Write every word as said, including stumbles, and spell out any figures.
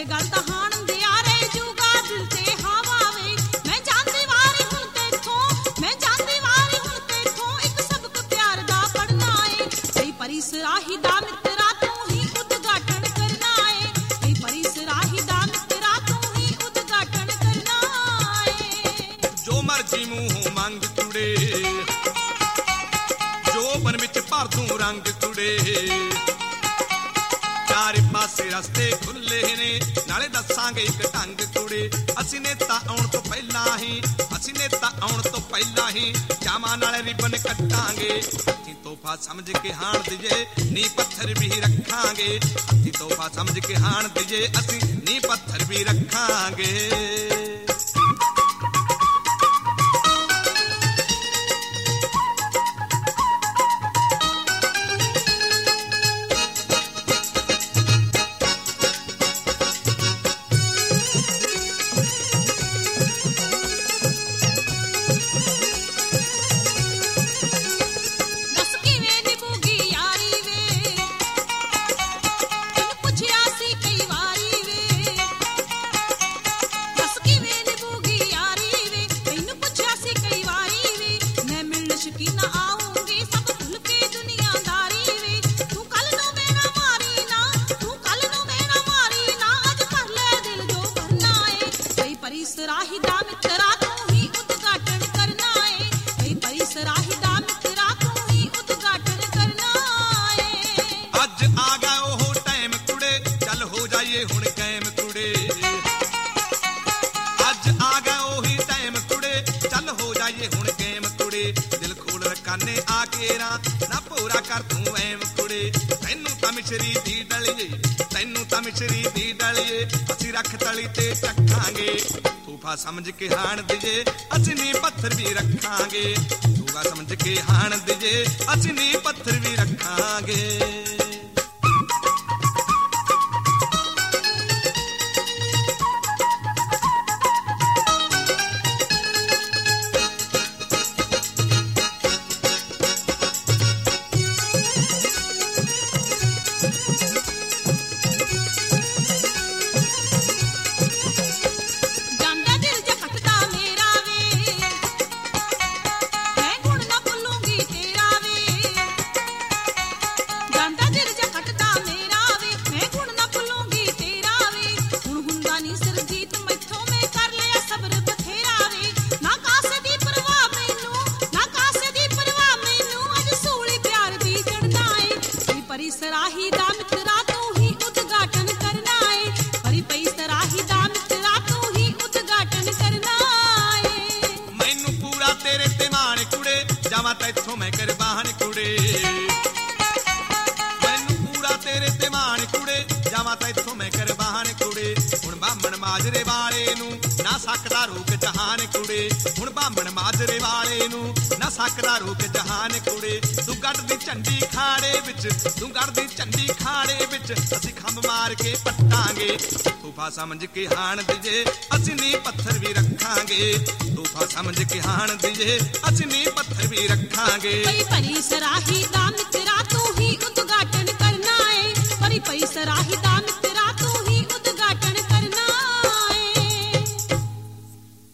गल दहान दियारे जूगा दिल ते हवा वे मैं जानदी वारी हुण तेथों मैं जानदी वारी हुण तेथों एक सबक प्यार दा पढ़ना है कई परी सराही दा मित्रा तू ही उद्घाटन करना है कई परी सराही दा मित्रा तू ही उद्घाटन करना है जो मर्जी मुंह मंग कुड़े जो बन विच भर दूं रंग कुड़े चारे पासे रस्ते खुले ने नाले दसांगे एक ढंग कुड़े असीं नेता आउण तो पहला ही असीं नेता आउण तो पहला ही जामा नाले रिबन कटांगे हत्थी तोहफा समझ के हाण दीजे नी पत्थर भी रखांगे हत्थी तोहफा समझ के हाण दीजे असीं नी पत्थर भी रखांगे समझ के हाण दीजे असीं नी पत्थर भी रखांगे तूगा समझ के हाण दीजे असीं नी पत्थर भी रखांगे समझ के हाण दीजे असीं नी पत्थर भी रखांगे तोहफा समझ के हाण दीजे असीं नी पत्थर भी रखांगे कई परी सराही